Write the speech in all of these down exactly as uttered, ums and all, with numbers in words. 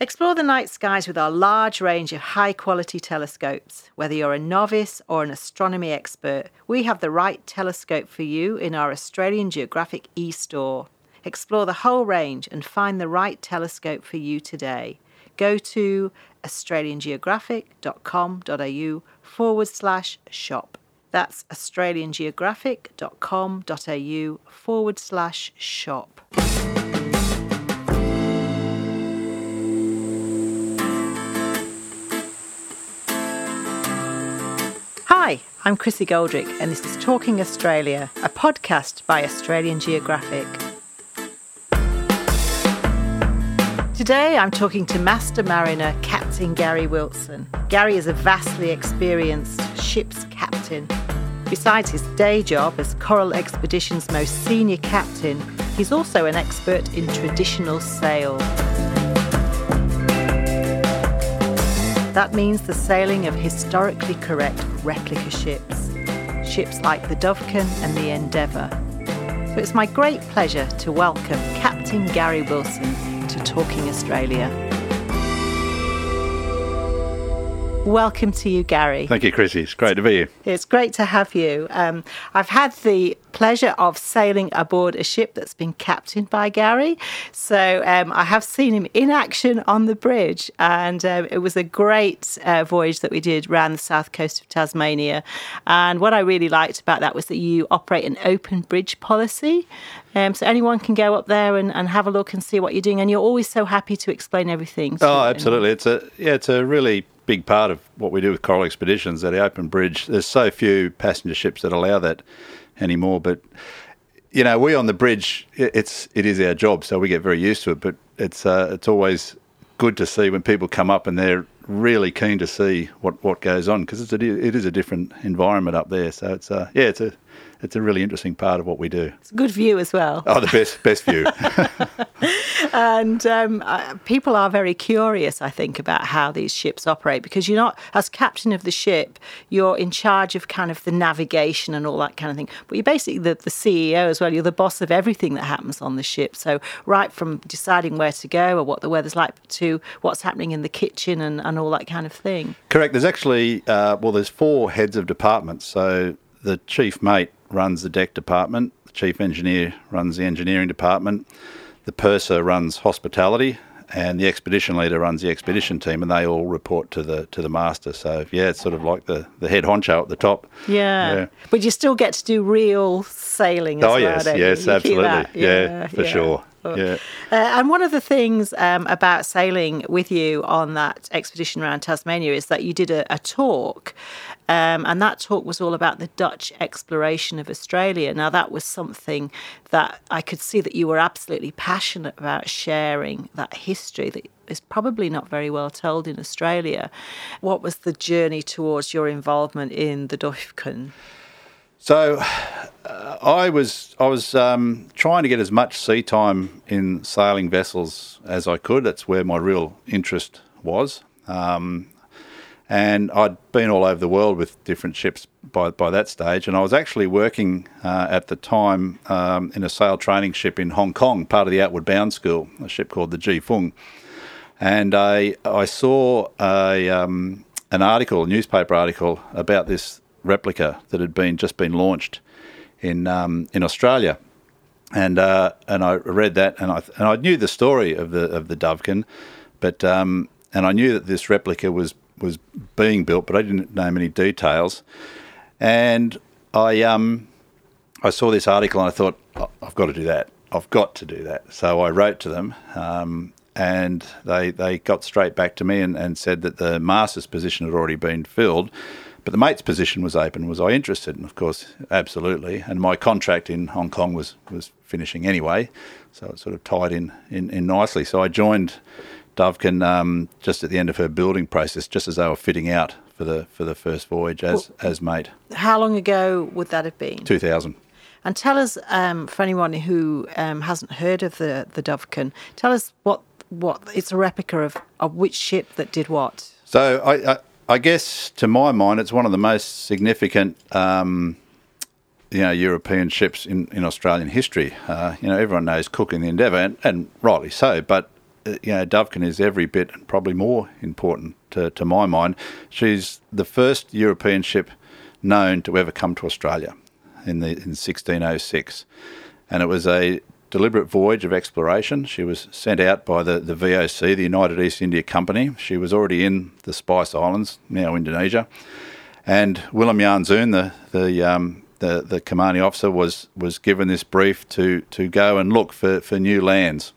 Explore the night skies with our large range of high-quality telescopes. Whether you're a novice or an astronomy expert, we have the right telescope for you in our Australian Geographic e-store. Explore the whole range and find the right telescope for you today. Go to australiangeographic.com.au forward slash shop. That's australiangeographic.com.au forward slash shop. Hi, I'm Chrissy Goldrick, and this is Talking Australia, a podcast by Australian Geographic. Today I'm talking to Master Mariner Captain Gary Wilson. Gary is a vastly experienced ship's captain. Besides his day job as Coral Expedition's most senior captain, he's also an expert in traditional sail. That means the sailing of historically correct replica ships, ships like the Dovecan and the Endeavour. So it's my great pleasure to welcome Captain Gary Wilson to Talking Australia. Welcome to you, Gary. Thank you, Chrissy. It's great to be here. It's great to have you. Um, I've had the pleasure of sailing aboard a ship that's been captained by Gary. So um, I have seen him in action on the bridge, and um, it was a great uh, voyage that we did around the south coast of Tasmania. And what I really liked about that was that you operate an open bridge policy. Um, so anyone can go up there and, and have a look and see what you're doing. And you're always so happy to explain everything. Oh, absolutely. It's a yeah, it's a really big part of what we do with Coral Expeditions, that open bridge. There's so few passenger ships that allow that anymore. But, you know, we on the bridge, it's, it is our job, so we get very used to it. But it's uh, it's always good to see when people come up and they're really keen to see what, what goes on, because it's a, it is a different environment up there. So it's uh, yeah, it's a it's a really interesting part of what we do. It's a good view as well. Oh, the best best view. And um, uh, people are very curious, I think, about how these ships operate, because you're not, as captain of the ship, you're in charge of kind of the navigation and all that kind of thing. But you're basically the, the C E O as well. You're the boss of everything that happens on the ship. So right from deciding where to go or what the weather's like to what's happening in the kitchen and, and all that kind of thing. Correct. There's actually, uh, well, there's four heads of departments. So the chief mate runs the deck department, the chief engineer runs the engineering department, the purser runs hospitality, and the expedition leader runs the expedition team, and they all report to the to the master. So yeah, it's sort of like the, the head honcho at the top. Yeah. yeah, but you still get to do real sailing as oh, well. yes, don't yes, you? You absolutely. Yeah, yeah, for yeah. sure. Yeah. Uh, and one of the things um, about sailing with you on that expedition around Tasmania is that you did a, a talk, um, and that talk was all about the Dutch exploration of Australia. Now, that was something that I could see that you were absolutely passionate about sharing, that history that is probably not very well told in Australia. What was the journey towards your involvement in the Dovecan? So uh, I was I was um, trying to get as much sea time in sailing vessels as I could. That's where my real interest was. Um, and I'd been all over the world with different ships by by that stage. And I was actually working uh, at the time um, in a sail training ship in Hong Kong, part of the Outward Bound School, a ship called the Ji Fung. And I I saw a um, an article, a newspaper article about this replica that had been just been launched in um, in Australia, and uh, and I read that, and I and I knew the story of the of the Dovecan, but um, and I knew that this replica was was being built, but I didn't know many details, and I um I saw this article and I thought, oh, I've got to do that, I've got to do that. So I wrote to them. Um, And they they got straight back to me and, and said that the master's position had already been filled, but the mate's position was open. Was I interested? And of course, absolutely. And my contract in Hong Kong was, was finishing anyway, so it sort of tied in, in, in nicely. So I joined Dovecan um, just at the end of her building process, just as they were fitting out for the for the first voyage as well, as mate. How long ago would that have been? two thousand. And tell us, um, for anyone who um, hasn't heard of the, the Dovecan, tell us what what it's a replica of, of which ship that did what. So I, I, I guess to my mind, it's one of the most significant, um, you know, European ships in, in Australian history. Uh, you know, everyone knows Cook and the Endeavour, and, and rightly so. But you know, Dovekin is every bit and probably more important to, to my mind. She's the first European ship known to ever come to Australia in the in sixteen oh six, and it was a deliberate voyage of exploration. She was sent out by the, the V O C, the United East India Company. She was already in the Spice Islands, now Indonesia, and Willem Janszoon, the the um, the, the commanding officer, was was given this brief to to go and look for, for new lands,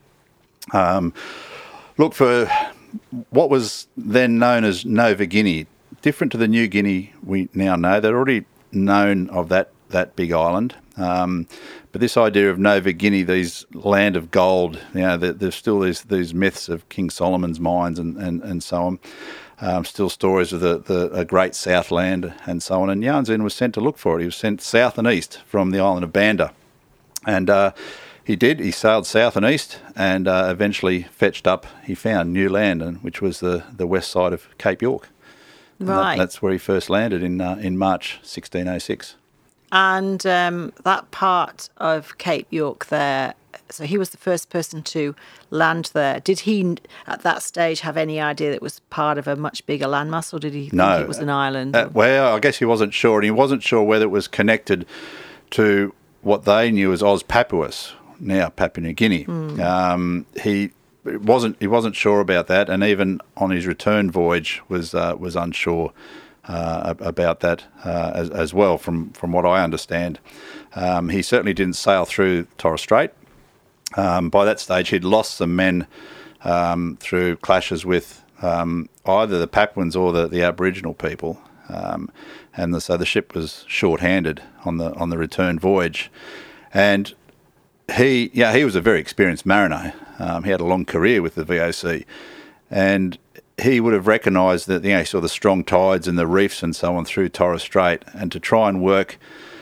um, look for what was then known as Nova Guinea, different to the New Guinea we now know. They're already known of that that big island. Um, but this idea of Nova Guinea, these land of gold, you know, there, there's still these these myths of King Solomon's mines and, and, and so on. Um, still stories of the, the a great Southland and so on. And Janszoon was sent to look for it. He was sent south and east from the island of Banda. And uh, he did. He sailed south and east and uh, eventually fetched up. He found new land, and which was the, the west side of Cape York. And Right. That, that's where he first landed in uh, in March sixteen oh six. And um, that part of Cape York there, so he was the first person to land there. Did he, at that stage, have any idea that it was part of a much bigger landmass, or did he think No. it was an island? Uh, well, I guess he wasn't sure, and he wasn't sure whether it was connected to what they knew as Oz Papuas, now Papua New Guinea. Mm. Um, he wasn't he wasn't sure about that, and even on his return voyage was uh, was unsure uh, about that uh, as, as well. From from what I understand, um, he certainly didn't sail through Torres Strait. Um, by that stage, he'd lost some men um, through clashes with um, either the Papuans or the, the Aboriginal people, um, and the, so the ship was short-handed on the on the return voyage. And he, yeah, he was a very experienced mariner. Um, he had a long career with the V O C, and he would have recognised that, you know, he saw the strong tides and the reefs and so on through Torres Strait, and to try and work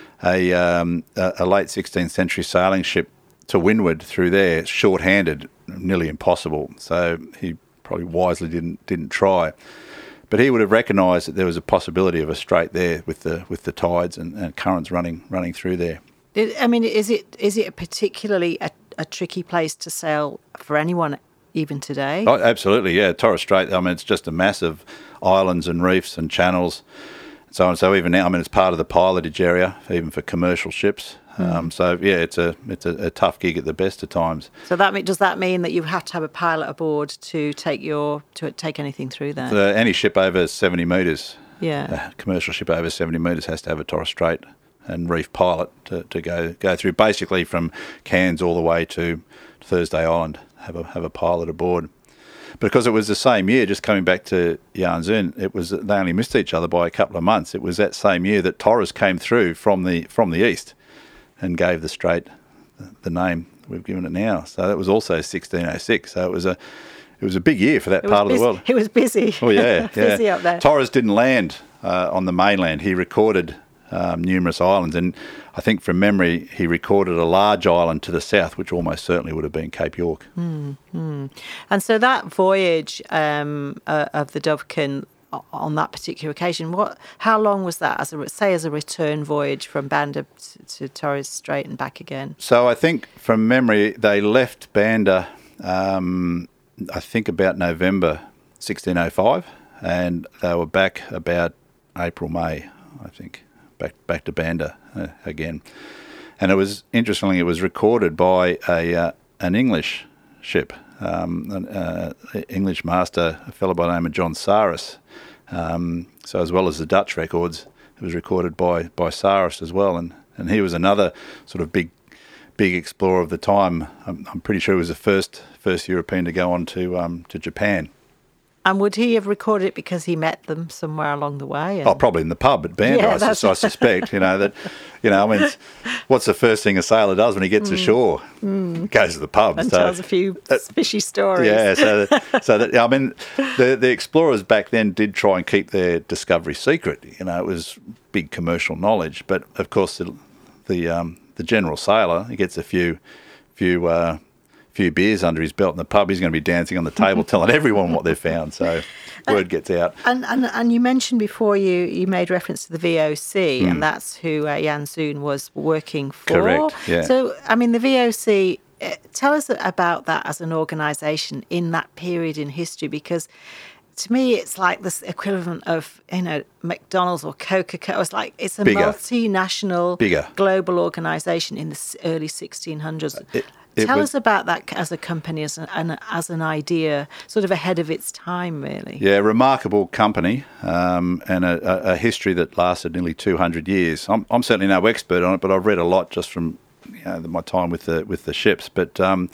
a um, a, a late sixteenth century sailing ship to windward through there, short-handed, nearly impossible. So he probably wisely didn't didn't try. But he would have recognised that there was a possibility of a strait there with the with the tides and, and currents running running through there. It- I mean, is it is it a particularly a, a tricky place to sail for anyone, even today? Oh, absolutely, yeah. Torres Strait, I mean, it's just a massive islands and reefs and channels and so on. So even now, I mean, it's part of the pilotage area, even for commercial ships. Um, so yeah, it's a it's a, a tough gig at the best of times. So that mean, does that mean that you have to have a pilot aboard to take your to take anything through there? So any ship over seventy metres, yeah. a commercial ship over seventy metres has to have a Torres Strait and reef pilot to, to go go through, basically from Cairns all the way to Thursday Island. Have a have a pilot aboard. Because it was the same year, just coming back to Janszoon, it was they only missed each other by a couple of months. It was that same year that Torres came through from the from the east and gave the strait the name we've given it now. So that was also sixteen oh six. So it was a it was a big year for that It part was of the busy- world. It was busy. Oh yeah, busy yeah. up there. Torres didn't land uh, on the mainland. He recorded um, numerous islands, and I think from memory he recorded a large island to the south, which almost certainly would have been Cape York. And so that voyage um, uh, of the Dovekin o- on that particular occasion, what? How long was that? As a say, as a return voyage from Banda to, to Torres Strait and back again. So I think from memory they left Banda, um, I think about November sixteen oh five, and they were back about April, May, I think, back back to Banda uh, again. And it was, interestingly, it was recorded by a uh, an English ship, um, an uh, English master, a fellow by the name of John Saris. Um, so as well as the Dutch records, it was recorded by, by Saris as well. And, and he was another sort of big big explorer of the time. I'm, I'm pretty sure he was the first first European to go on to um, to Japan. And would he have recorded it because he met them somewhere along the way? And Oh, probably in the pub at Banda, Yeah, I, that's- sus- I suspect. You know that. You know, I mean, it's- what's the first thing a sailor does when he gets ashore? Goes to the pub. and so, tells a few fishy stories. yeah, so that, so that I mean, the the explorers back then did try and keep their discovery secret. You know, it was big commercial knowledge, but of course the the, um, the general sailor, he gets a few few. Uh, few beers under his belt in the pub, he's going to be dancing on the table telling everyone what they've found, so word gets out. And, and and you mentioned before you, you made reference to the V O C, and that's who uh, Janszoon was working for. Correct, yeah. So, I mean, the V O C uh, tell us about that as an organisation in that period in history, because to me it's like this equivalent of, you know, McDonald's or Coca-Cola. It's like it's a Bigger. multinational, Bigger. global organisation in the s- early sixteen hundreds. It, it Tell was, us about that as a company, as an, an, as an idea, sort of ahead of its time, really. Yeah, remarkable company um, and a, a, a history that lasted nearly two hundred years. I'm, I'm certainly no expert on it, but I've read a lot just from, you know, my time with the with the ships. But um,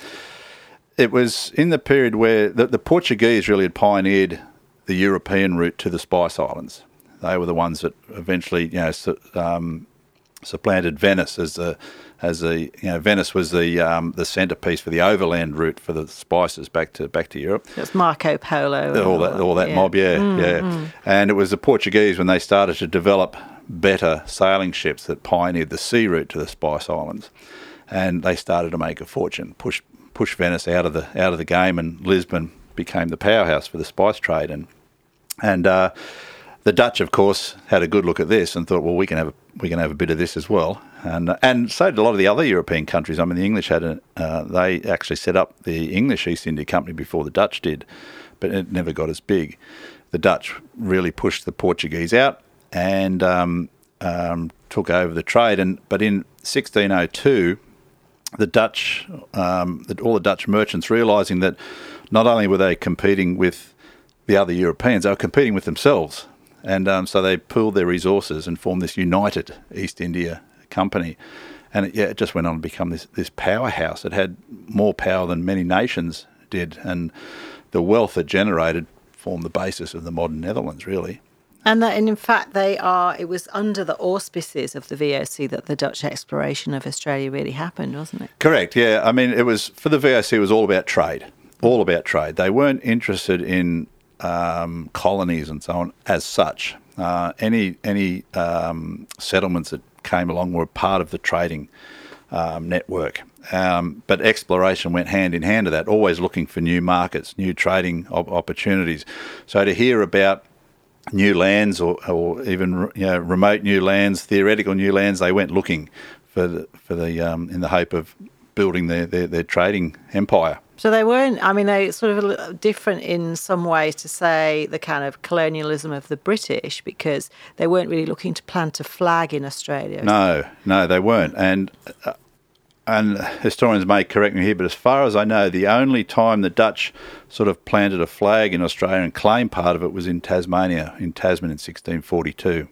it was in the period where the, the Portuguese really had pioneered the European route to the Spice Islands. They were the ones that eventually, you know, su- um, supplanted Venice as the as the you know Venice was the um, the centerpiece for the overland route for the spices back to back to Europe. It's Marco Polo. All that all that yeah. mob, yeah, Mm, yeah. mm. And it was the Portuguese when they started to develop better sailing ships that pioneered the sea route to the Spice Islands, and they started to make a fortune, push push Venice out of the out of the game, and Lisbon became the powerhouse for the spice trade. And and uh, the Dutch, of course, had a good look at this and thought, well, we can have a, we can have a bit of this as well. And and so did a lot of the other European countries. I mean, the English had a, uh, they actually set up the English East India Company before the Dutch did, but it never got as big. The Dutch really pushed the Portuguese out and um, um, took over the trade. And but in sixteen oh two, the Dutch, um, the, all the Dutch merchants, realising that not only were they competing with the other Europeans, they were competing with themselves. And um, so they pooled their resources and formed this united East India Company. And it, yeah, it just went on to become this, this powerhouse. It had more power than many nations did. And the wealth it generated formed the basis of the modern Netherlands, really. And that, and in fact, they are. It was under the auspices of the V O C that the Dutch exploration of Australia really happened, wasn't it? Correct. Yeah. I mean, it was for the V O C. It was all about trade. All about trade. They weren't interested in um, colonies and so on as such. Uh, any any um, settlements that came along were part of the trading um, network. Um, but exploration went hand in hand to that, always looking for new markets, new trading op- opportunities. So to hear about new lands or, or even you know, remote new lands, theoretical new lands, they went looking for the, for the um, in the hope of building their, their, their trading empire. So they weren't, I mean, they sort of a little different in some ways to, say, the kind of colonialism of the British, because they weren't really looking to plant a flag in Australia. No, no, they weren't. And uh, and historians may correct me here, but as far as I know, the only time the Dutch sort of planted a flag in Australia and claimed part of it was in Tasmania, in Tasman in sixteen forty-two.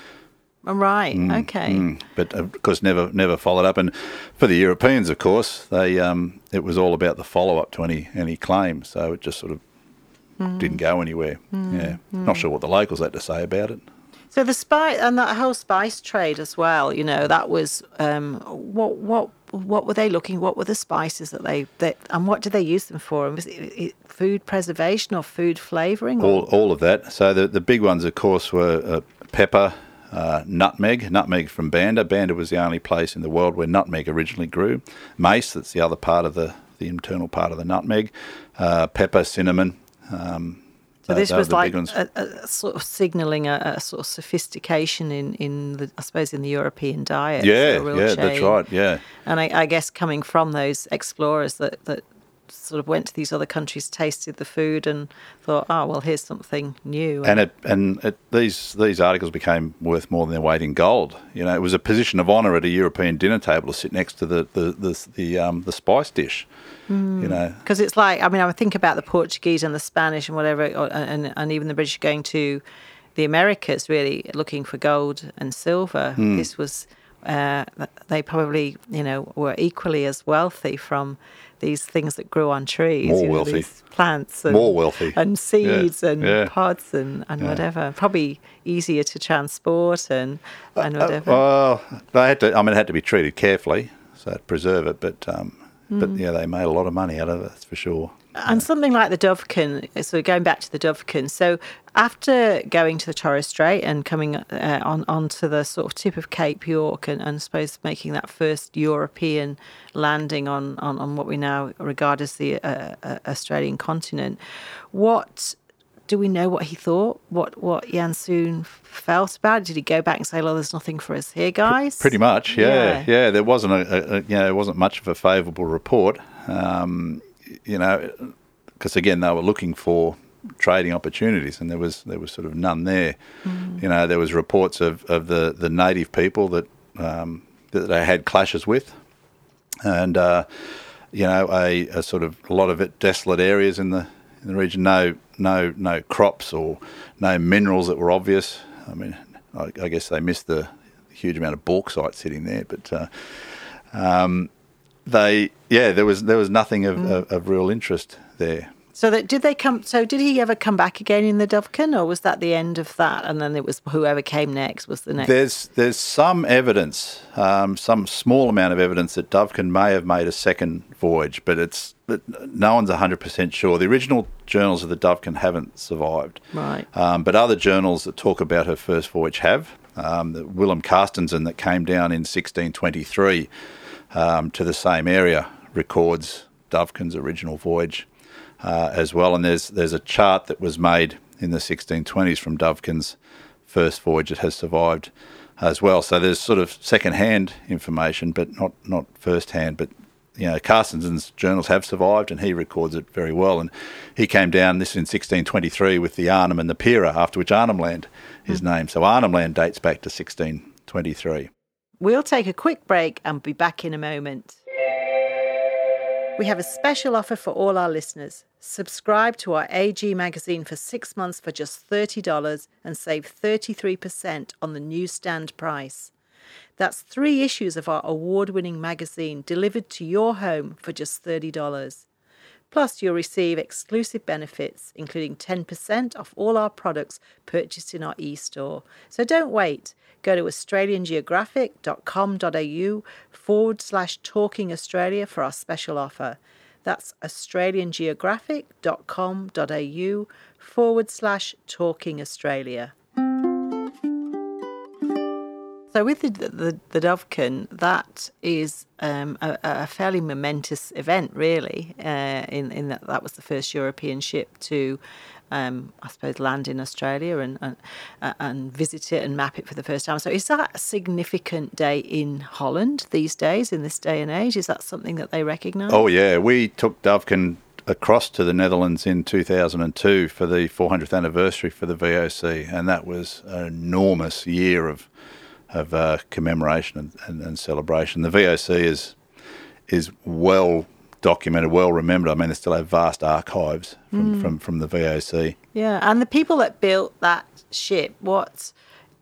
Right, mm, okay. Mm. But of course, never never followed up. And for the Europeans, of course, they um, it was all about the follow-up to any, any claim. So it just sort of mm. didn't go anywhere. Mm. Yeah, mm. Not sure what the locals had to say about it. So the spice and that whole spice trade as well, you know, that was um, what what what were they looking? What were the spices that they that and what did they use them for? Was it, it food preservation or food flavouring? All all of that. So the the big ones, of course, were uh, pepper, uh, nutmeg, nutmeg from Banda. Banda was the only place in the world where nutmeg originally grew. Mace, that's the other part of the the internal part of the nutmeg. Uh, pepper, cinnamon. Um, So this was like a, a sort of signalling a, a sort of sophistication in, in the, I suppose, in the European diet. Yeah, yeah, change. That's right, yeah. And I, I guess coming from those explorers that, that sort of went to these other countries, tasted the food and thought, oh, well, here's something new. And it, and it, these these articles became worth more than their weight in gold. You know, it was a position of honour at a European dinner table to sit next to the the the, the, um, the spice dish. Mm. You know, because it's like, I mean, I would think about the Portuguese and the Spanish and whatever, or, and and even the British going to the Americas, really looking for gold and silver. Mm. This was, uh, they probably, you know, were equally as wealthy from these things that grew on trees. More you know, wealthy. These plants. And, More wealthy. And seeds yeah. and yeah. pods and, and yeah. whatever. Probably easier to transport and, and whatever. Uh, well, they had to, I mean, it had to be treated carefully, so to preserve it, but... Um, But, yeah, they made a lot of money out of it, that's for sure. And something like the Dovecan, so going back to the Dovecan, so after going to the Torres Strait and coming uh, on onto the sort of tip of Cape York and, and I suppose making that first European landing on, on, on what we now regard as the uh, uh, Australian continent, what do we know what he thought? What what Janssen felt about it? Did he go back and say, "Well, there's nothing for us here, guys"? Pretty much, yeah, yeah. Yeah. There wasn't a, a, a you know, it wasn't much of a favourable report, um, you know, because again they were looking for trading opportunities, and there was there was sort of none there. Mm. You know, there was reports of, of the, the native people that um, that they had clashes with, and uh, you know, a, a sort of a lot of it desolate areas in the in the region. No no no crops or no minerals that were obvious. I mean, I, I guess they missed the huge amount of bauxite sitting there, but uh, um, they yeah there was there was nothing of, mm. of, of real interest there. So that did they come? So did he ever come back again in the Dovekin, or was that the end of that? And then it was whoever came next was the next. There's there's some evidence, um, some small amount of evidence that Dovekin may have made a second voyage, but it's but no one's one hundred percent sure. The original journals of the Dovekin haven't survived, right? Um, but other journals that talk about her first voyage have. Um, the Willem Carstensen that came down in sixteen twenty-three um, to the same area records Dovekin's original voyage. Uh, as well, and there's there's a chart that was made in the sixteen twenties from Dovekin's first voyage that has survived as well. So there's sort of second-hand information, but not not first-hand. But you know, Carstensen's journals have survived, and he records it very well. And he came down this in sixteen twenty-three with the Arnhem and the Pira, after which Arnhem Land is mm. named. So Arnhem Land dates back to sixteen twenty-three. We'll take a quick break and be back in a moment. We have a special offer for all our listeners. Subscribe to our A G magazine for six months for just thirty dollars and save thirty-three percent on the newsstand price. That's three issues of our award-winning magazine delivered to your home for just thirty dollars. Plus, you'll receive exclusive benefits, including ten percent off all our products purchased in our e-store. So don't wait. Go to australiangeographic.com.au forward slash talking Australia for our special offer. That's australiangeographic.com.au forward slash talking Australia. So with the, the, the Dovekin, that is um, a, a fairly momentous event, really, uh, in, in that that was the first European ship to, um, I suppose, land in Australia and, and and visit it and map it for the first time. So is that a significant day in Holland these days, in this day and age? Is that something that they recognise? Oh, yeah. We took Dovekin across to the Netherlands in two thousand two for the four hundredth anniversary for the V O C, and that was an enormous year of of uh, commemoration and, and, and celebration. The V O C is is well documented, well remembered. I mean, they still have vast archives from, mm. from, from the V O C. Yeah, and the people that built that ship, what,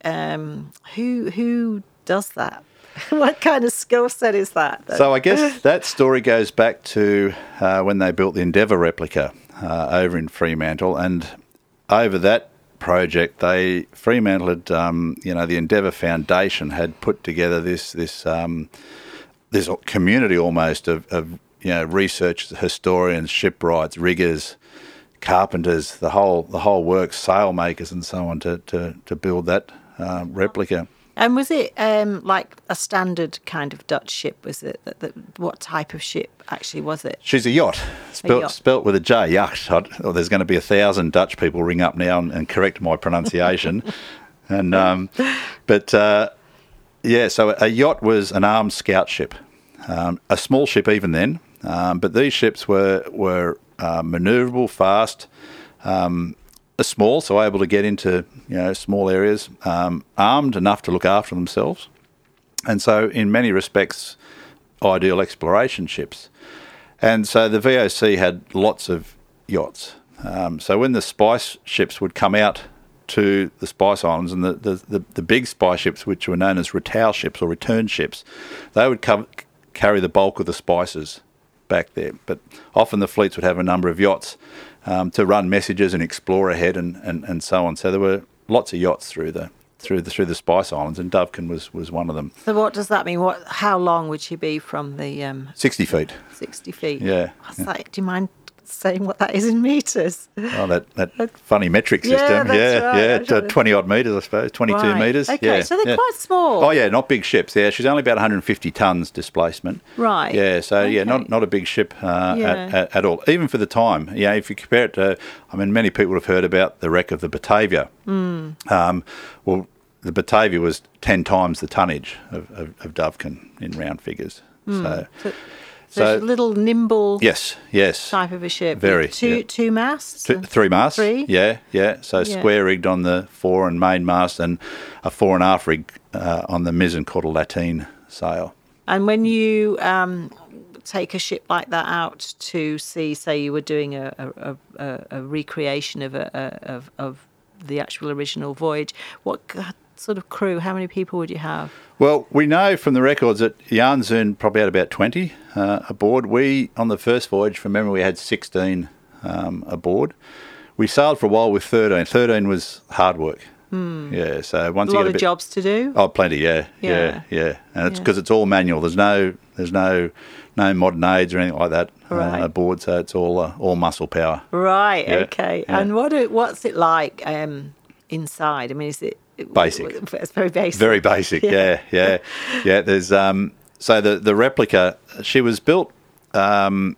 um, who who does that? What kind of skill set is that? So I guess that story goes back to uh, when they built the Endeavour replica uh, over in Fremantle, and over that project, they Fremantle had, um, you know, the Endeavour Foundation had put together this this um, this community almost of, of you know researchers, historians, shipwrights, riggers, carpenters, the whole the whole works, sail makers, and so on to to, to build that uh, replica. And was it um, like a standard kind of Dutch ship? Was it? That, that, what type of ship actually was it? She's a yacht, spelt, a yacht. spelt with a J, yacht. Oh, there's going to be a thousand Dutch people ring up now and, and correct my pronunciation. and um, But, uh, yeah, so a yacht was an armed scout ship, um, a small ship even then. Um, but these ships were, were uh, manoeuvrable, fast, um small, so able to get into you know small areas, um, armed enough to look after themselves, and so in many respects, ideal exploration ships. And so the V O C had lots of yachts. Um, so when the spice ships would come out to the Spice Islands, and the, the, the, the big spice ships, which were known as retow ships or return ships, they would co- carry the bulk of the spices back there. But often the fleets would have a number of yachts Um, to run messages and explore ahead and, and, and so on. So there were lots of yachts through the through the through the Spice Islands, and Dovekin was, was one of them. So what does that mean? What? How long would she be from the? Um, Sixty feet. Sixty feet. Yeah. What's yeah. that? Do you mind saying what that is in metres. Oh, that, that funny metric Yeah, system. that's yeah, right. yeah, twenty odd metres, I suppose, twenty-two Right. metres. Okay, yeah, so they're yeah. quite small. Oh, yeah, not big ships. Yeah, she's only about one hundred fifty tonnes displacement. Right. Yeah, so, yeah, Okay. not, not a big ship uh, Yeah. at, at, at all, even for the time. Yeah, if you compare it to, I mean, many people have heard about the wreck of the Batavia. Mm. Um, well, the Batavia was ten times the tonnage of, of, of Dovekin in round figures. Mm. So, so, so it's a little nimble yes, yes, type of a ship. very. Two, yeah. two masts? Two, three masts. Three? Yeah, yeah. So Yeah. square rigged on the fore and main mast, and a fore and aft rig uh, on the mizzen called a lateen sail. And when you um, take a ship like that out to sea, say you were doing a, a, a, a recreation of, a, a, of of the actual original voyage, what sort of crew, how many people would you have? Well, we know from the records that Janssen probably had about twenty uh, aboard. We, on the first voyage, from memory, we had sixteen um, aboard. We sailed for a while with thirteen. thirteen was hard work. Mm. Yeah, so once a you lot get a of bit, jobs to do. Oh, plenty. Yeah, Yeah. yeah, yeah. And it's Yeah. because it's all manual. There's no, there's no, no modern aids or anything like that Right. uh, aboard. So it's all, uh, all muscle power. Right. Yeah, Okay. yeah. And what do- what's it like um, inside? I mean, is it Basic. It's very basic. Very basic. Yeah, yeah, yeah. There's um. So the the replica, she was built um,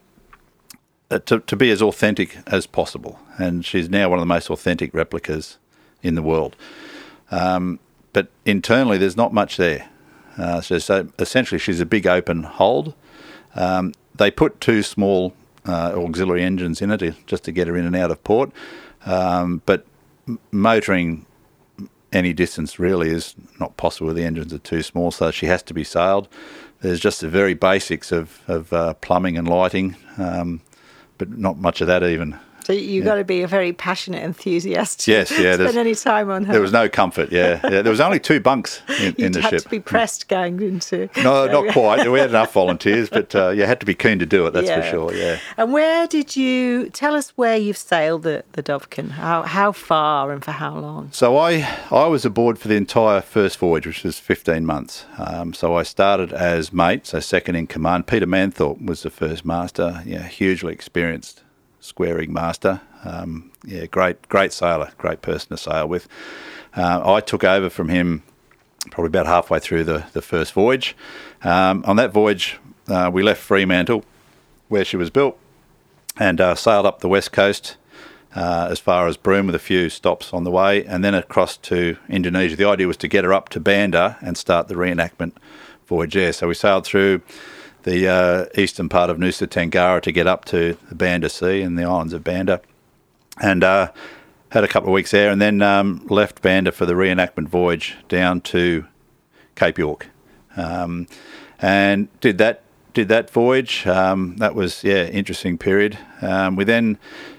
to to be as authentic as possible, and she's now one of the most authentic replicas in the world. Um, but internally, there's not much there. Uh, so, so essentially, she's a big open hold. Um, they put two small uh, auxiliary engines in it to, just to get her in and out of port, um, but m- motoring any distance really is not possible. The engines are too small, so she has to be sailed. There's just the very basics of, of uh, plumbing and lighting, um, but not much of that even. So you've Yeah. got to be a very passionate enthusiast. to Yes, yeah, Spend there's- any time on her. There was no comfort, yeah. yeah. There was only two bunks in, in You'd the have ship. to be pressed going into. No, not quite. We had enough volunteers, but uh, you had to be keen to do it, that's for Yeah. sure, yeah. And where did you tell us where you've sailed the the Dovekin? How how far and for how long? So I, I was aboard for the entire first voyage, which was fifteen months. Um, so I started as mate, so second in command. Peter Manthorpe was the first master, yeah, hugely experienced square rig master. Um, yeah, great, great sailor, great person to sail with. Uh, I took over from him probably about halfway through the, the first voyage. Um, on that voyage, uh, we left Fremantle, where she was built, and uh, sailed up the west coast uh, as far as Broome with a few stops on the way, and then across to Indonesia. The idea was to get her up to Banda and start the reenactment voyage there. So we sailed through the uh, eastern part of Nusa Tenggara to get up to the Banda Sea and the islands of Banda, and uh, had a couple of weeks there, and then um, left Banda for the reenactment voyage down to Cape York, um, and did that did that voyage. Um, that was yeah interesting period. Um, we then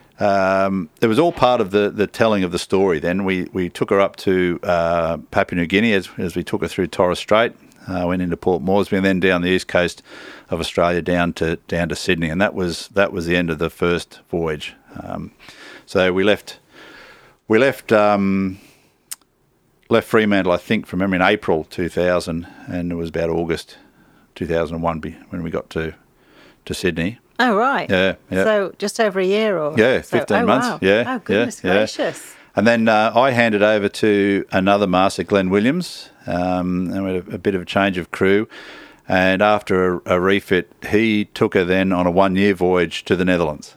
um, it was all part of the, the telling of the story. Then we, we took her up to uh, Papua New Guinea as as we took her through Torres Strait. Uh, went into Port Moresby and then down the east coast of Australia down to down to Sydney, and that was that was the end of the first voyage. Um, so we left we left um, left Fremantle, I think, from memory in April two thousand, and it was about August two thousand one when we got to to Sydney. Oh right. Yeah, yeah. So just over a year or Yeah, so. fifteen oh, months. Wow. Yeah, Oh goodness yeah, yeah. gracious. And then uh, I handed over to another master, Glenn Williams, um, and we had a, a bit of a change of crew. And after a, a refit, he took her then on a one-year voyage to the Netherlands.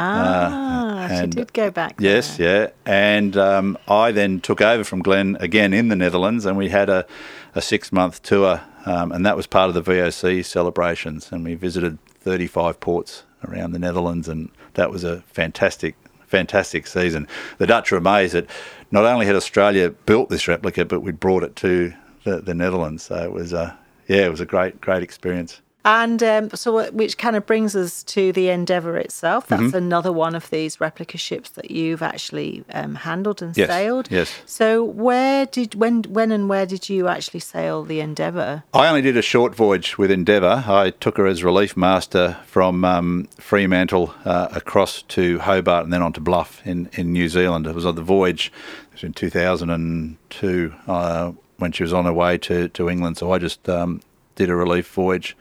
Ah, Uh, she and- did go back. Yes, there. yeah. And um, I then took over from Glenn again in the Netherlands, and we had a, a six-month tour, um, and that was part of the V O C celebrations. And we visited thirty-five ports around the Netherlands, and that was a fantastic Fantastic season. The Dutch were amazed that not only had Australia built this replica, but we'd brought it to the, the Netherlands. So it was a yeah, it was a great great experience. And um, so, what- which kind of brings us to the Endeavour itself. That's Mm-hmm. another one of these replica ships that you've actually um, handled and Yes, sailed. yes. So, where did when when and where did you actually sail the Endeavour? I only did a short voyage with Endeavour. I took her as relief master from um, Fremantle uh, across to Hobart and then on to Bluff in, in New Zealand. It was on the voyage. It was in two thousand two uh, when she was on her way to, to England. So I just um, did a relief voyage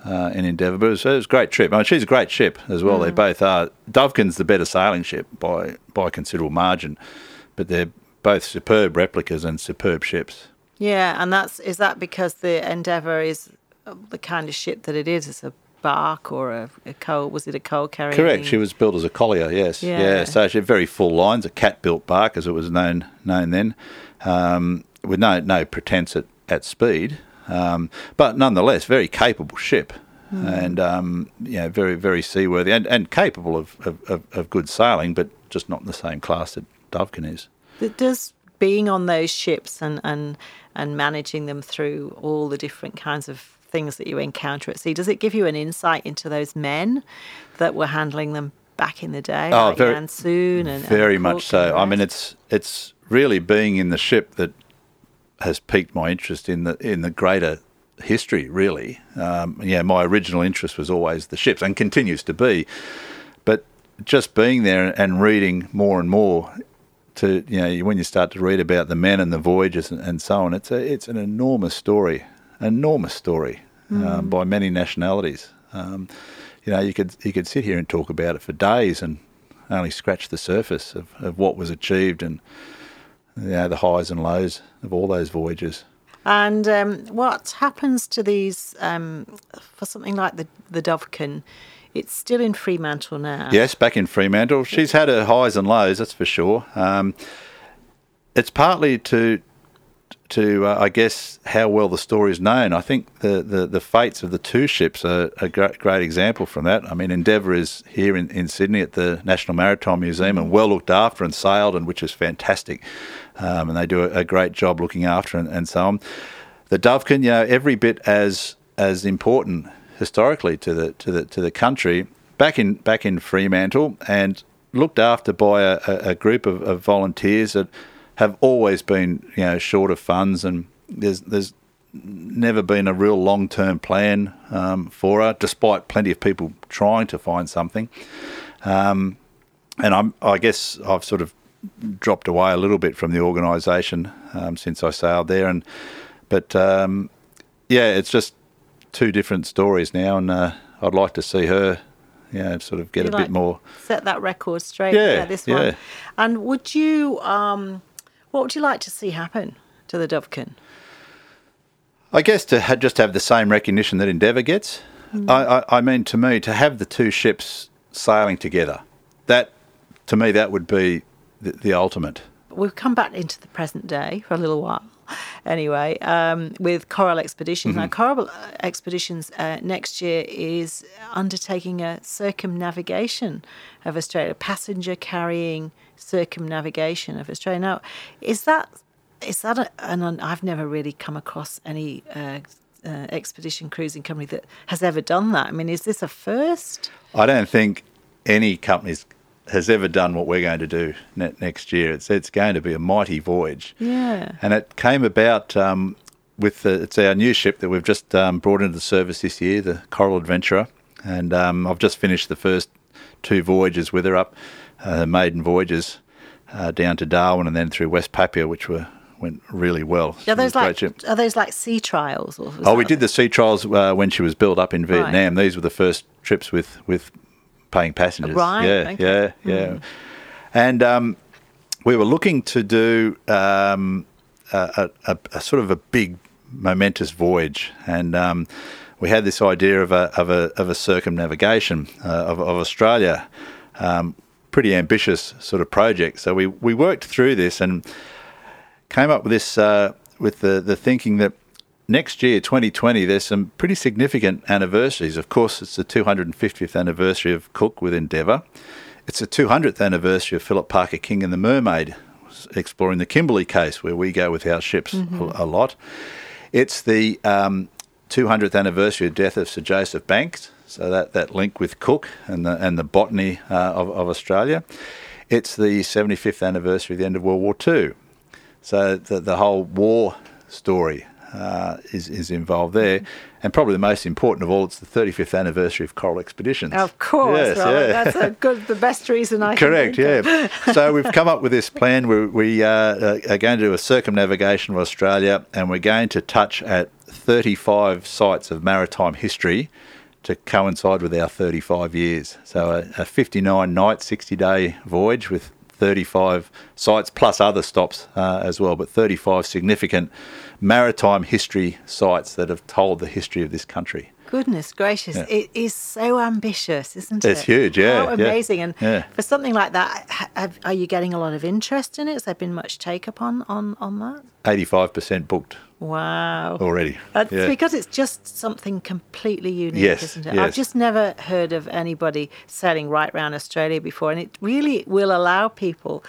uh, in Endeavour, but it was, it was a great trip. I mean, she's a great ship as well. Mm. They both are. Dovekin's the better sailing ship by by a considerable margin, but they're both superb replicas and superb ships. Yeah, and that's is that because the Endeavour is the kind of ship that it is? It's a bark or a, a coal? Was it a coal carrier? Correct. She was built as a collier. Yes. Yeah. yeah. So she had very full lines, a cat-built bark, as it was known known then, um, with no no pretense at, at speed, um, but nonetheless very capable ship, mm. and um, you know very very seaworthy and, and capable of, of, of good sailing, but just not in the same class that Dovekin is. Does being on those ships and, and and managing them through all the different kinds of things that you encounter at sea, does it give you an insight into those men that were handling them back in the day, oh, like very, Jan Soon and very and much so. I mean, it's it's really being in the ship that has piqued my interest in the in the greater history. Really, um, yeah. My original interest was always the ships and continues to be, but just being there and reading more and more. To you know, when you start to read about the men and the voyages and, and so on, it's a it's an enormous story, enormous story mm. um, by many nationalities. Um, you know, you could you could sit here and talk about it for days and only scratch the surface of, of what was achieved and you know the highs and lows of all those voyages. And um, what happens to these um, for something like the the Dovekin? It's still in Fremantle now. Yes, back in Fremantle. She's had her highs and lows, that's for sure. Um, it's partly to, to uh, I guess, how well the story is known. I think the, the, the fates of the two ships are a great, great example from that. I mean, Endeavour is here in, in Sydney at the National Maritime Museum and well looked after and sailed, and which is fantastic. Um, and they do a, a great job looking after and, and so on. The Dovekin, you know, every bit as as important historically to the to the to the country, back in back in Fremantle, and looked after by a, a group of, of volunteers that have always been you know short of funds, and there's there's never been a real long term plan um, for her, despite plenty of people trying to find something. Um, and I'm I guess I've sort of dropped away a little bit from the organisation um, since I sailed there, and but um, yeah, it's just two different stories now, and uh, I'd like to see her, you know, sort of get You'd a like bit more. Set that record straight. Yeah, yeah this yeah. one. And would you, um, what would you like to see happen to the Dovekin? I guess to ha- just have the same recognition that Endeavour gets. Mm. I, I, I mean, to me, to have the two ships sailing together, that, to me, that would be the, the ultimate. We've come back into the present day for a little while. Anyway, um, with Coral Expeditions. Mm-hmm. Now, Coral Expeditions uh, next year is undertaking a circumnavigation of Australia, passenger carrying circumnavigation of Australia. Now, is that is that a, an? I've never really come across any uh, uh, expedition cruising company that has ever done that. I mean, is this a first? I don't think any company's has ever done what we're going to do ne- next year. It's it's going to be a mighty voyage. Yeah. And it came about um, with the, it's our new ship that we've just um, brought into the service this year, the Coral Adventurer. And um, I've just finished the first two voyages with her up, uh, maiden voyages uh, down to Darwin and then through West Papua, which were went really well. Are those like are those like sea trials? Or oh, we did the sea trials uh, when she was built up in Vietnam. Right. These were the first trips with with. paying passengers. Right. Yeah, okay. yeah, yeah. Mm. And um, we were looking to do um, a, a, a sort of a big, momentous voyage, and um, we had this idea of a of a of a circumnavigation uh, of, of Australia. Um, pretty ambitious sort of project. So we, we worked through this and came up with this uh, with the the thinking that. Next year, twenty twenty, there's some pretty significant anniversaries. Of course, it's the two hundred fiftieth anniversary of Cook with Endeavour. It's the two hundredth anniversary of Philip Parker King and the Mermaid, exploring the Kimberley case, where we go with our ships mm-hmm. a, a lot. It's the um, two hundredth anniversary of death of Sir Joseph Banks, so that, that link with Cook and the, and the botany uh, of, of Australia. It's the seventy-fifth anniversary of the end of World War Two. So the, the whole war story uh, is, is involved there. And probably the most important of all, it's the thirty-fifth anniversary of Coral Expeditions. Of course, yes, Robert. yeah. That's a good, the best reason I Correct, can think yeah. of. So we've come up with this plan. We, we uh, are going to do a circumnavigation of Australia, and we're going to touch at thirty-five sites of maritime history to coincide with our thirty-five years. So a, a fifty-nine night, sixty day voyage with thirty-five sites plus other stops uh, as well, but thirty-five significant maritime history sites that have told the history of this country. Goodness gracious, Yeah. it is so ambitious, isn't it? It's huge, yeah. How yeah. amazing. And Yeah. for something like that, ha- have, are you getting a lot of interest in it? Has there been much take-up on, on, on that? eighty-five percent booked Wow. already. That's yeah. because it's just something completely unique, Yes, isn't it? yes. I've just never heard of anybody sailing right around Australia before, and it really will allow people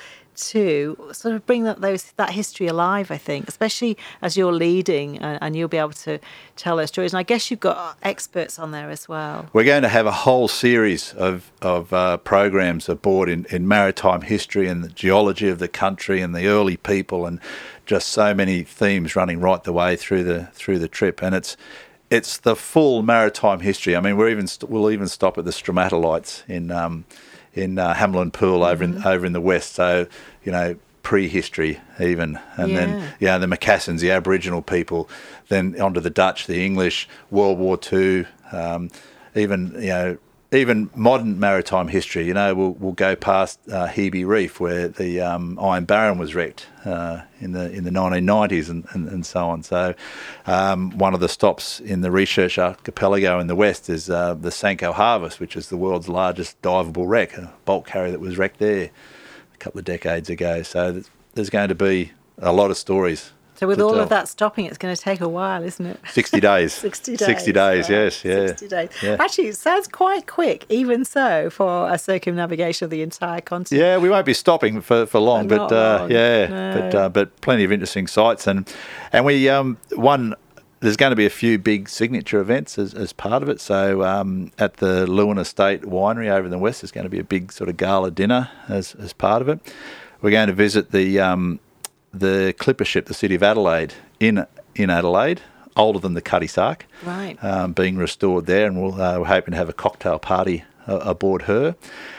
to sort of bring that those that history alive, I think, especially as you're leading, and, and you'll be able to tell those stories. And I guess you've got experts on there as well. We're going to have a whole series of, of uh, programs aboard in, in maritime history and the geology of the country and the early people, and just so many themes running right the way through the through the trip. And it's it's the full maritime history. I mean, we're even st- we'll even stop at the stromatolites in um, in uh, Hamelin Pool over in over in the west. So you know, prehistory even, and Yeah. then yeah, the Macassans, the Aboriginal people, then onto the Dutch, the English, World War Two, um, even you know. Even modern maritime history, you know, we'll, we'll go past uh, Hebe Reef, where the um, Iron Baron was wrecked uh, in the in the nineteen nineties, and, and, and so on. So, um, one of the stops in the Research Archipelago in the west is uh, the Sanko Harvest, which is the world's largest diveable wreck, a bulk carrier that was wrecked there a couple of decades ago. So, there's going to be a lot of stories. So with to all tell. of that stopping, it's going to take a while, isn't it? sixty days. sixty days. sixty days, wow. yes, yeah. sixty days. Yeah. Actually, it sounds quite quick, even so, for a circumnavigation of the entire continent. Yeah, we won't be stopping for, for long, Not but uh, long, yeah, no. but uh, but plenty of interesting sites, and and we um one there's going to be a few big signature events as, as part of it. So um, at the Lewin Estate Winery over in the west, there's going to be a big sort of gala dinner as as part of it. We're going to visit the um the clipper ship, the City of Adelaide, in in Adelaide, older than the Cutty Sark, Right. um, being restored there, and we'll, uh, we're hoping to have a cocktail party uh, aboard her.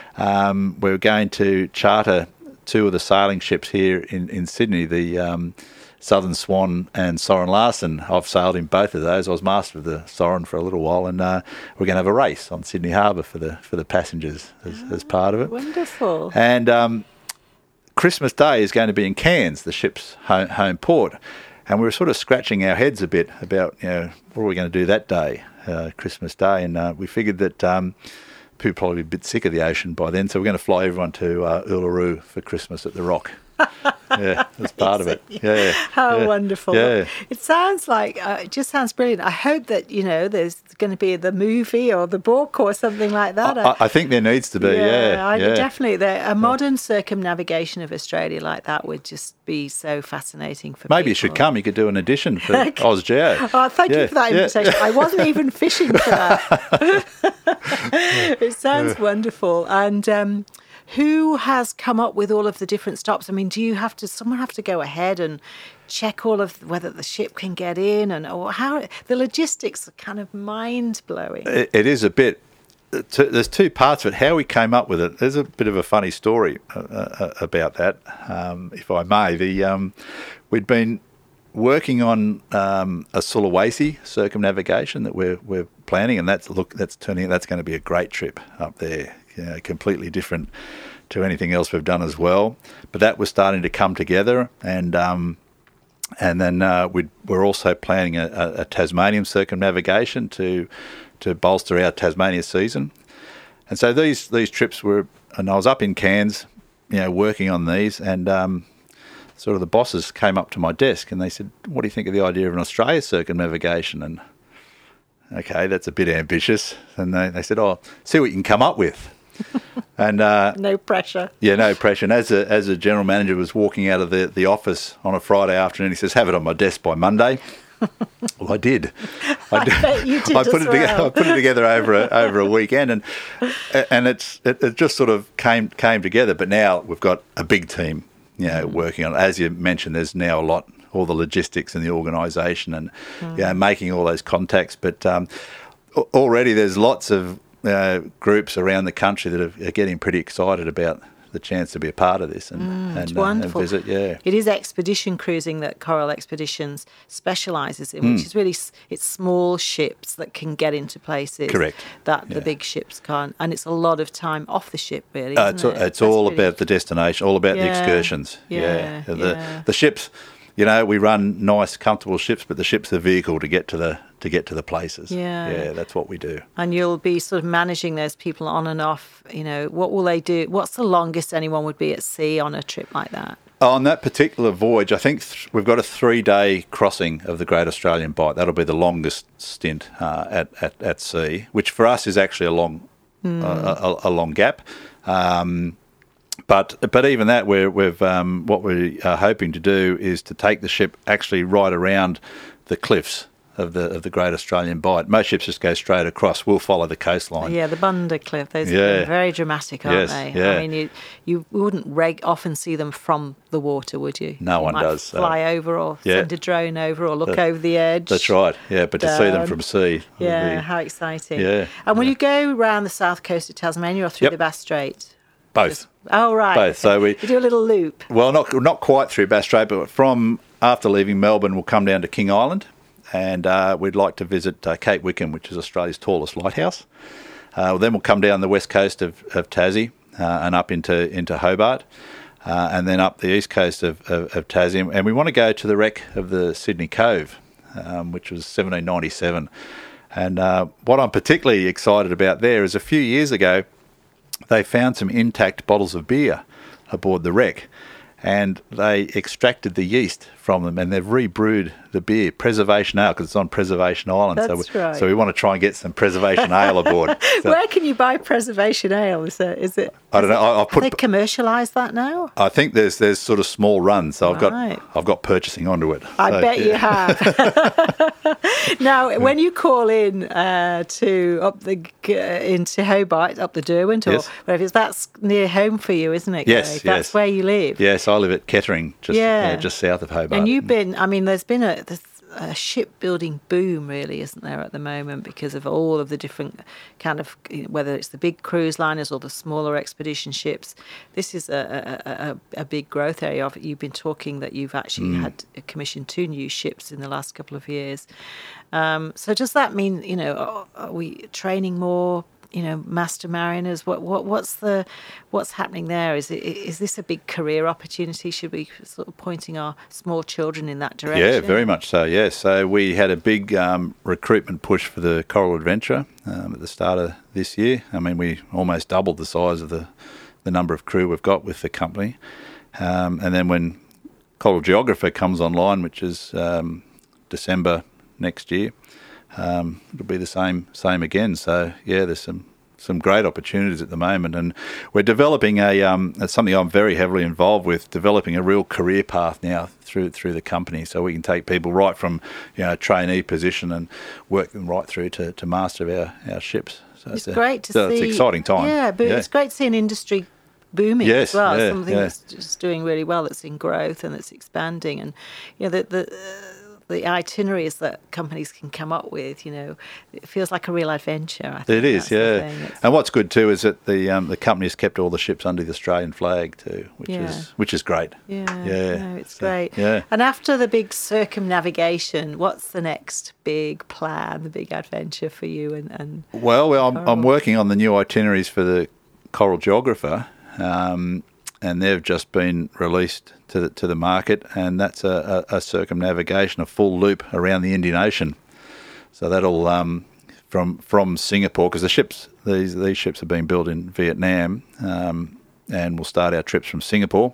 Um, we're going to charter two of the sailing ships here in, in Sydney, the um, Southern Swan and Soren Larsen. I've sailed in both of those. I was master of the Soren for a little while, and uh, we're going to have a race on Sydney Harbour for the for the passengers as, as part of it. Wonderful. And um, Christmas Day is going to be in Cairns, the ship's home, home port. And we were sort of scratching our heads a bit about, you know, what are we going to do that day, uh, Christmas Day? And uh, we figured that um, people would probably be a bit sick of the ocean by then, so we're going to fly everyone to uh, Uluru for Christmas at the Rock. Yeah, that's part of it. Yeah. How yeah, wonderful. Yeah. It sounds like, uh, it just sounds brilliant. I hope that, you know, there's going to be the movie or the book or something like that. I, I think there needs to be, yeah. I, yeah. definitely. The, a modern circumnavigation of Australia like that would just be so fascinating for Maybe people. you should come. You could do an edition for AusGeo. Oh, thank Yeah, you for that yeah. invitation. I wasn't even fishing for that. It sounds wonderful. And um, who has come up with all of the different stops? I mean, do you have to, someone have to go ahead and check all of whether the ship can get in, and or how the logistics are kind of mind blowing. It, it is a bit. There's two parts of it. How we came up with it. There's a bit of a funny story uh, uh, about that, um, if I may. The um, we'd been working on um, a Sulawesi circumnavigation that we're we're planning, and that's look that's turning that's going to be a great trip up there. You know, completely different to anything else we've done as well. But that was starting to come together, and um, and then uh, we'd, we're also planning a, a, a Tasmanian circumnavigation to to bolster our Tasmania season. And so these these trips were, and I was up in Cairns, you know, working on these, and um, sort of the bosses came up to my desk and they said, "What do you think of the idea of an Australia circumnavigation?" And okay, that's a bit ambitious. And they, they said, "Oh, see what you can come up with." And uh, No pressure. yeah, no pressure. And as a as a general manager was walking out of the, the office on a Friday afternoon, he says, "Have it on my desk by Monday." Well, I did. I, I bet you did I put as it together. well. I put it together over a, over a weekend, and and it's it, it just sort of came came together. But now we've got a big team, you know, working on it. As you mentioned, there's now a lot all the logistics and the organisation and mm. you know, making all those contacts. But um, already there's lots of uh, groups around the country that are, are getting pretty excited about the chance to be a part of this and, mm, and, uh, and visit. Yeah, it is expedition cruising that Coral Expeditions specialises in, which mm. is really it's small ships that can get into places Correct. that yeah. the big ships can't, and it's a lot of time off the ship. Really, uh, isn't it's it? it's all really... about the destination, all about yeah. the excursions. Yeah, yeah. The yeah. the ships. You know, we run nice, comfortable ships, but the ship's the vehicle to get to the to get to the places. Yeah, yeah, that's what we do. And you'll be sort of managing those people on and off. You know, what will they do? What's the longest anyone would be at sea on a trip like that? On that particular voyage, I think th- we've got a three-day crossing of the Great Australian Bight. That'll be the longest stint uh, at, at at sea, which for us is actually a long mm. uh, a, a long gap. Um, But but even that, we're, we've um, what we are hoping to do is to take the ship actually right around the cliffs of the of the Great Australian Bight. Most ships just go straight across. We'll follow the coastline. Yeah, the Bunda Cliff. Those yeah. are very dramatic, aren't yes, they? Yeah. I mean, you you wouldn't reg- often see them from the water, would you? No you one might does. Fly so. over or yeah. send a drone over or look that, over the edge. That's right. Yeah, but to down. see them from sea. Yeah, be, how exciting. Yeah. And will yeah. you go around the south coast of Tasmania or through yep. the Bass Strait? Both. Just, oh, right. Both. So we you do a little loop. Well, not not quite through Bass Strait, but from after leaving Melbourne, we'll come down to King Island, and uh, we'd like to visit uh, Cape Wickham, which is Australia's tallest lighthouse. Uh, then we'll come down the west coast of, of Tassie uh, and up into into Hobart, uh, and then up the east coast of, of, of Tassie. And we want to go to the wreck of the Sydney Cove, um, which was seventeen ninety-seven. And uh, what I'm particularly excited about there is a few years ago, they found some intact bottles of beer aboard the wreck, and they extracted the yeast from them, and they've rebrewed the beer, Preservation Ale, because it's on Preservation Island. That's so, we, right. so we want to try and get some Preservation Ale aboard. So, where can you buy Preservation Ale? Is it? Is it I don't know. I, I put. Have they commercialised that now? I think there's there's sort of small runs, so I've right. got I've got purchasing onto it. I so, bet yeah. you have. Now, when you call in uh, to up the uh, into Hobart, up the Derwent, or yes. whatever, that's near home for you, isn't it? Yes, Gary? yes. That's where you live. Yes, I live at Kettering, just yeah. yeah, just south of Hobart. And you've been. I mean, there's been a. There's, a shipbuilding boom, really, isn't there, at the moment, because of all of the different kind of, whether it's the big cruise liners or the smaller expedition ships. This is a, a, a, a big growth area. You've been talking that you've actually mm. had commissioned two new ships in the last couple of years. Um, so does that mean, you know, are we training more, you know, master mariners? What what what's the what's happening there? Is it is this a big career opportunity? Should we sort of pointing our small children in that direction? Yeah, very much so. Yeah, so we had a big um, recruitment push for the Coral Adventure um, at the start of this year. I mean, we almost doubled the size of the the number of crew we've got with the company, um, and then when Coral Geographer comes online, which is um, December next year. Um, it'll be the same same again. So yeah, there's some some great opportunities at the moment, and we're developing a um, it's something I'm very heavily involved with, developing a real career path now through through the company, so we can take people right from you know a trainee position and work them right through to, to master our, our ships. So it's, it's great a, to so see. It's an exciting time. Yeah, but yeah. it's great to see an industry booming yes, as well. Yeah, Something yeah. that's just doing really well, that's in growth and that's expanding, and you know the the. Uh, the itineraries that companies can come up with, you know, it feels like a real adventure. I think it is, yeah. And what's good too is that the um, the company has kept all the ships under the Australian flag too, which yeah. is which is great. Yeah, yeah, no, it's so, great. Yeah. And after the big circumnavigation, what's the next big plan, the big adventure for you? And, and well, well I'm, I'm working on the new itineraries for the Coral Geographer. Um, and they've just been released to the, to the market, and that's a, a, a circumnavigation, a full loop around the Indian Ocean. So that'll um, from from Singapore, because the ships these these ships are being built in Vietnam, um, and we'll start our trips from Singapore,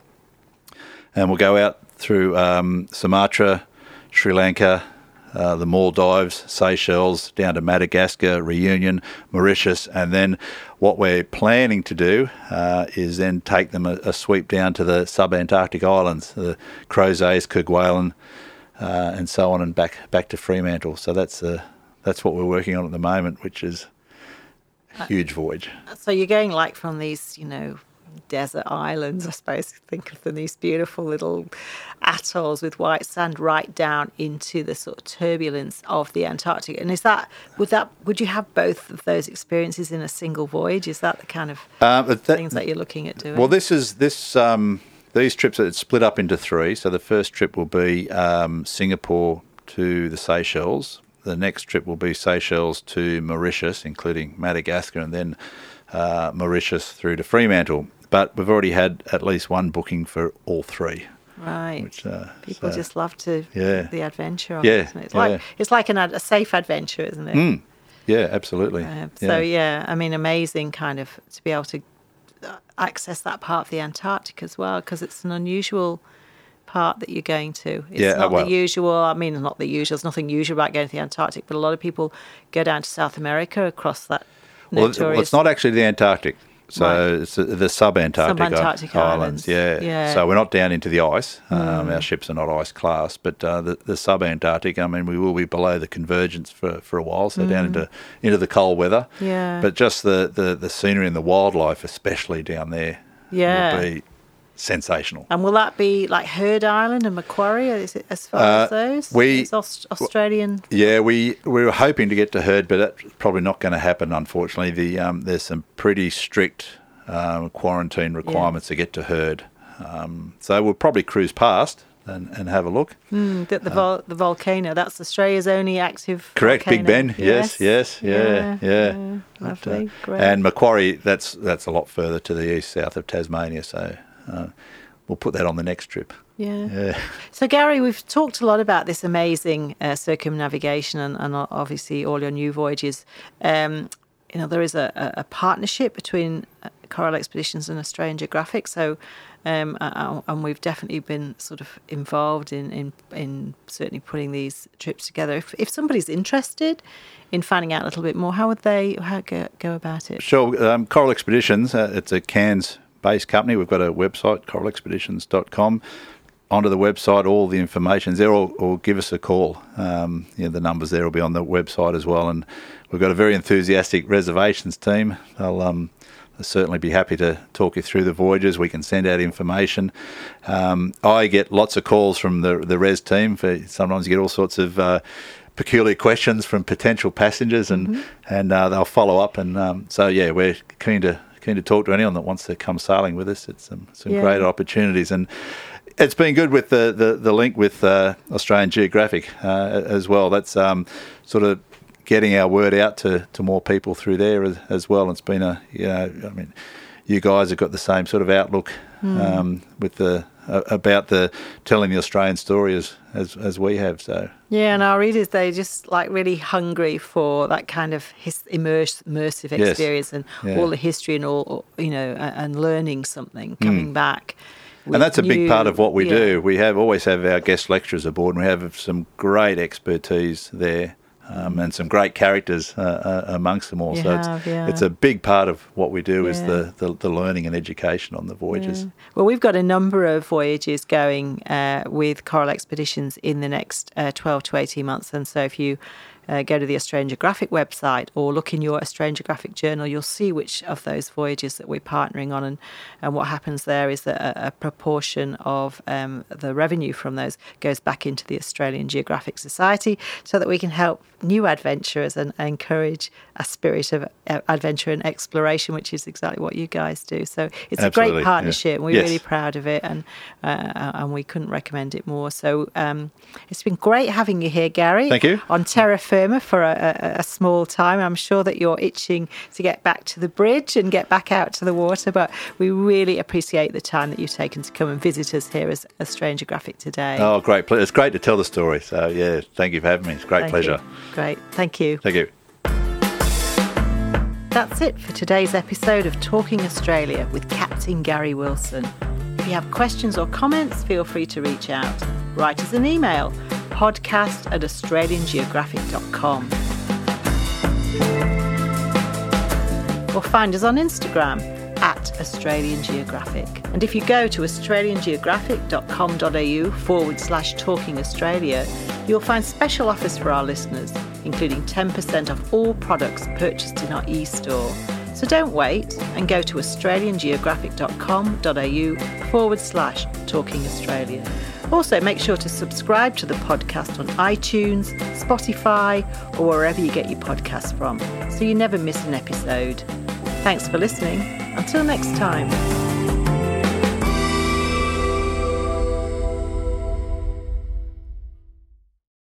and we'll go out through um, Sumatra, Sri Lanka, Uh, the Maldives, Seychelles, down to Madagascar, Reunion, Mauritius, and then what we're planning to do uh, is then take them a, a sweep down to the sub-Antarctic islands, the Crozets, Kerguelen, uh, and so on, and back back to Fremantle. So that's uh, that's what we're working on at the moment, which is a huge voyage. So you're going like from these, you know, desert islands, I suppose. Think of them, these beautiful little atolls with white sand right down into the sort of turbulence of the Antarctic. And is that would that would you have both of those experiences in a single voyage? Is that the kind of uh, that, things that you're looking at doing? Well, this is this um, these trips are split up into three. So the first trip will be um, Singapore to the Seychelles. The next trip will be Seychelles to Mauritius, including Madagascar, and then uh, Mauritius through to Fremantle. But we've already had at least one booking for all three. Right. Which, uh, People so, just love to yeah. the adventure of yeah, it, isn't it? It's yeah. like it's like an, a safe adventure, isn't it? Mm. Yeah, absolutely. Uh, so yeah. yeah, I mean, amazing kind of to be able to access that part of the Antarctic as well, because it's an unusual part that you're going to. It's yeah, not well, the usual. I mean, not the usual. There's nothing usual about going to the Antarctic, but a lot of people go down to South America across that well, notorious. Well, it's not actually the Antarctic. So right. it's the sub-Antarctic, Sub-Antarctic islands. islands. Yeah. yeah. So we're not down into the ice. Um, mm. Our ships are not ice class, but uh, the, the sub-Antarctic, I mean, we will be below the convergence for, for a while, so mm. down into into the cold weather. Yeah. But just the, the, the scenery and the wildlife, especially down there, yeah. will be sensational. And will that be like Heard Island and Macquarie? Is it as far uh, as those? We it's Aust- Australian. Yeah, we we were hoping to get to Heard, but that's probably not going to happen. Unfortunately, the um, there's some pretty strict um, quarantine requirements yeah. to get to Heard. Um, so we'll probably cruise past and, and have a look. Mm, the the, vol- uh, the volcano. That's Australia's only active. Correct, volcano. Big Ben. Yes, yes, yes yeah, yeah. yeah. yeah. But, Lovely, uh, great. And Macquarie, that's that's a lot further to the east, south of Tasmania. So. Uh, we'll put that on the next trip. Yeah. yeah. So, Gary, we've talked a lot about this amazing uh, circumnavigation and, and obviously all your new voyages. Um, you know, there is a, a partnership between Coral Expeditions and Australian Geographic. So, um, and we've definitely been sort of involved in, in, in certainly putting these trips together. If, if somebody's interested in finding out a little bit more, how would they how go, go about it? Sure. Um, Coral Expeditions, uh, it's a Cairns based company. We've got a website, coral expeditions dot com. Onto the website, all the information's there, or, or give us a call. Um, you know, the numbers there will be on the website as well. And we've got a very enthusiastic reservations team. They'll, um, they'll certainly be happy to talk you through the voyages. We can send out information. Um, I get lots of calls from the the res team. For sometimes you get all sorts of uh, peculiar questions from potential passengers, and mm-hmm. and uh, they'll follow up. And um, so yeah, we're keen to. Keen to talk to anyone that wants to come sailing with us. It's some, some yeah. great opportunities, and it's been good with the, the, the link with uh, Australian Geographic uh, as well. That's um, sort of getting our word out to, to more people through there as, as well. It's been a, you know, I mean, you guys have got the same sort of outlook mm. um, with the uh, about the telling the Australian story as, as as we have. So yeah, and our readers, they're just like really hungry for that kind of his, immerse, immersive experience yes. and yeah. all the history and all, you know, and learning something, coming mm. back. And that's a new, big part of what we yeah. do. We have always have our guest lecturers aboard, and we have some great expertise there. Um, and some great characters uh, uh, amongst them all. You so have, it's, yeah. it's a big part of what we do yeah. is the, the, the learning and education on the voyages. Yeah. Well, we've got a number of voyages going uh, with Coral Expeditions in the next uh, twelve to eighteen months. And so if you uh, go to the Australian Geographic website or look in your Australian Geographic journal, you'll see which of those voyages that we're partnering on. And, and what happens there is that a, a proportion of um, the revenue from those goes back into the Australian Geographic Society so that we can help new adventurers and encourage a spirit of adventure and exploration, which is exactly what you guys do. So it's Absolutely, a great partnership. yeah. We're yes. really proud of it, and uh, and we couldn't recommend it more. So um, it's been great having you here, Gary. Thank you. On terra firma for a, a, a small time. I'm sure that you're itching to get back to the bridge and get back out to the water, but we really appreciate the time that you've taken to come and visit us here as Australian Geographic today. Oh, great. It's great to tell the story. So, yeah, thank you for having me. It's a great Thank pleasure. You. Great. Thank you. Thank you. That's it for today's episode of Talking Australia with Captain Gary Wilson. If you have questions or comments, feel free to reach out. Write us an email, podcast at australian geographic dot com. Or find us on Instagram at Australian Geographic. And if you go to australian geographic dot com dot a u forward slash Talking Australia, you'll find special offers for our listeners, including ten percent off all products purchased in our e-store. So don't wait and go to australiangeographic.com.au forward slash Talking Australia. Also, make sure to subscribe to the podcast on iTunes, Spotify, or wherever you get your podcasts from, so you never miss an episode. Thanks for listening. Until next time.